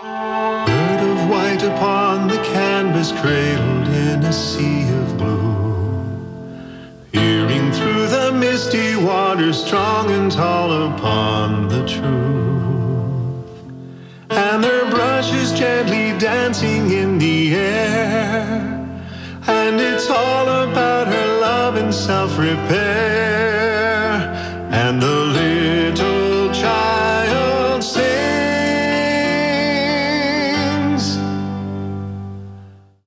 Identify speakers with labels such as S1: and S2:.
S1: Bird of white upon the canvas, cradled in a sea of blue, peering through the misty waters, strong and tall upon the truth. And their brushes gently dancing in the air, and it's all about her love and self-repair. And the